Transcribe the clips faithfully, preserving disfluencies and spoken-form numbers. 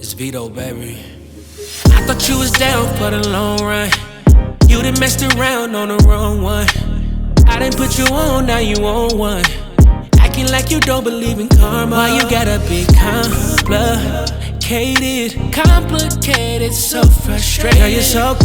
It's Vito, baby. I thought you was down for the long run. You done messed around on the wrong one. I didn't put you on, now you on one. Acting like you don't believe in karma. Why you gotta be complicated? Complicated, so frustrated. Girl, you're so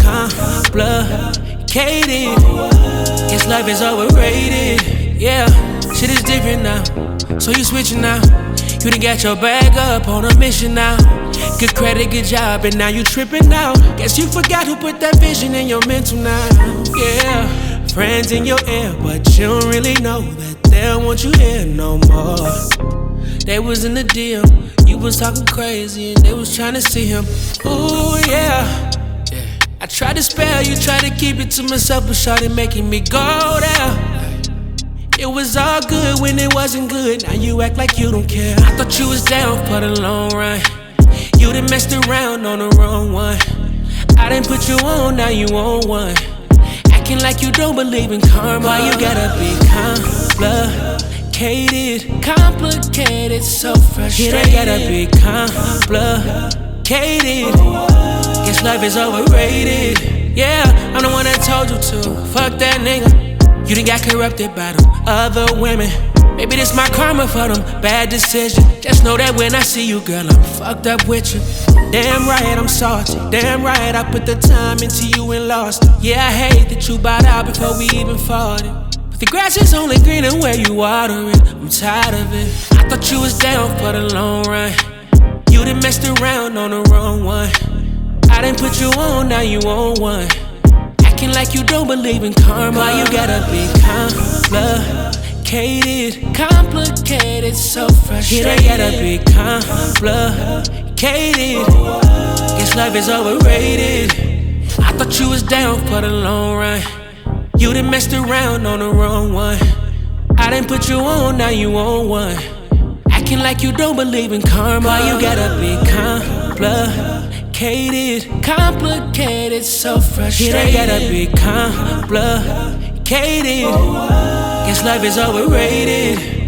complicated. Guess life is overrated. Yeah, shit is different now. So you switching now. You done got your bag up on a mission now. Good credit, good job, and now you tripping out. Guess you forgot who put that vision in your mental now. Yeah, friends in your ear, but you don't really know that they don't want you here no more. They was in the D M, you was talking crazy, and they was trying to see him. Ooh, yeah. I tried to spare you, tried to keep it to myself, but shawty making me go there. It was all good when it wasn't good. Now you act like you don't care. I thought you was down for the long run. You done messed around on the wrong one. I didn't put you on, now you on one. Acting like you don't believe in karma. Why you gotta be complicated? Complicated, so frustrated. Yeah, they gotta be complicated. Guess life is overrated. Yeah, I'm the one that told you to. Fuck that nigga. You done got corrupted by them other women. Maybe this my karma for them bad decisions. Just know that when I see you, girl, I'm fucked up with you. Damn right, I'm salty. Damn right, I put the time into you and lost it. Yeah, I hate that you bowed out before we even fought it. But the grass is only greener where you water it. I'm tired of it. I thought you was down for the long run. You done messed around on the wrong one. I didn't put you on, now you on one. Acting like you don't believe in karma. Why you gotta be complicated? Complicated, so frustrated. Yeah, they gotta be complicated. Guess life is overrated. I thought you was down for the long run. You done messed around on the wrong one. I didn't put you on, now you on one. Acting like you don't believe in karma. Why you gotta be complicated? Complicated, so frustrated. Yeah, they gotta be complicated. Guess life is overrated.